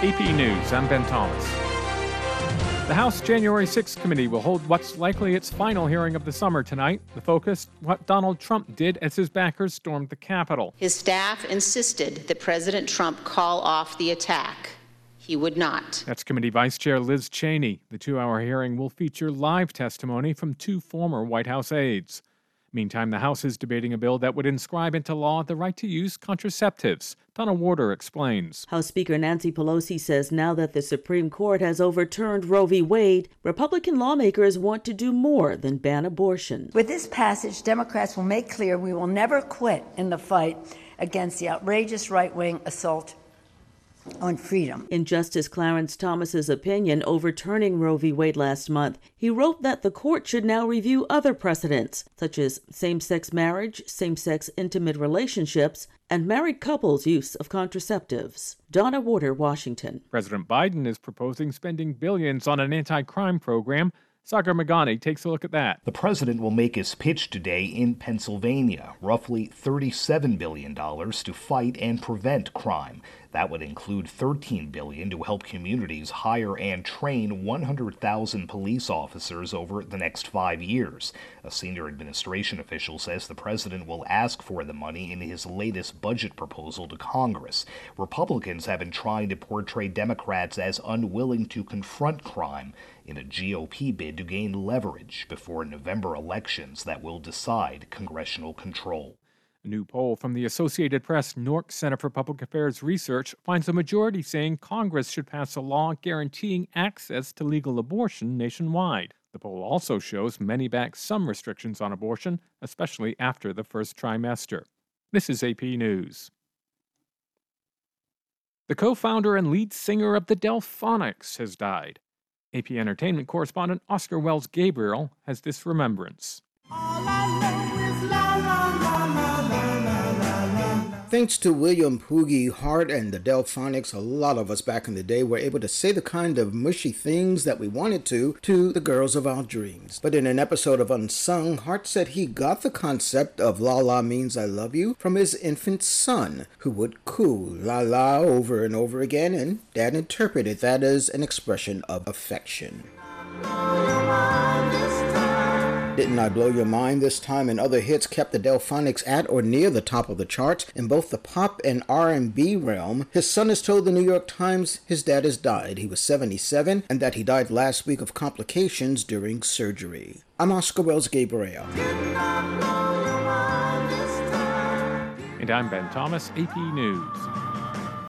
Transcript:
AP News, I'm Ben Thomas. The House January 6th committee will hold what's likely its final hearing of the summer tonight. The focus, what Donald Trump did as his backers stormed the Capitol. His staff insisted that President Trump call off the attack. He would not. That's Committee Vice Chair Liz Cheney. The 2-hour hearing will feature live testimony from 2 former White House aides. Meantime, the House is debating a bill that would inscribe into law the right to use contraceptives. Donna Warder explains. House Speaker Nancy Pelosi says now that the Supreme Court has overturned Roe v. Wade, Republican lawmakers want to do more than ban abortion. With this passage, Democrats will make clear we will never quit in the fight against the outrageous right-wing assault on freedom. In Justice Clarence Thomas's opinion overturning Roe v. Wade last month, he wrote that the court should now review other precedents, such as same-sex marriage, same-sex intimate relationships, and married couples' use of contraceptives. Donna Warder, Washington. President Biden is proposing spending billions on an anti-crime program. Sagar Meghani takes a look at that. The president will make his pitch today in Pennsylvania, roughly $37 billion to fight and prevent crime. That would include $13 billion to help communities hire and train 100,000 police officers over the next 5 years. A senior administration official says the president will ask for the money in his latest budget proposal to Congress. Republicans have been trying to portray Democrats as unwilling to confront crime in a GOP bid to gain leverage before November elections that will decide congressional control. A new poll from the Associated Press Newark Center for Public Affairs Research finds a majority saying Congress should pass a law guaranteeing access to legal abortion nationwide. The poll also shows many back some restrictions on abortion, especially after the first trimester. This is AP News. The co-founder and lead singer of the Delphonics has died. AP Entertainment correspondent Oscar Wells Gabriel has this remembrance. Thanks to William Poogie Hart and the Delphonics, a lot of us back in the day were able to say the kind of mushy things that we wanted to the girls of our dreams. But in an episode of Unsung, Hart said he got the concept of La La means I love you from his infant son, who would coo La La over and over again, and Dad interpreted that as an expression of affection. Didn't I Blow Your Mind this time and other hits kept the Delphonics at or near the top of the charts in both the pop and R&B realm. His son has told the New York Times his dad has died. He was 77 and that he died last week of complications during surgery. I'm Oscar Wells Gabriel. And I'm Ben Thomas, AP News.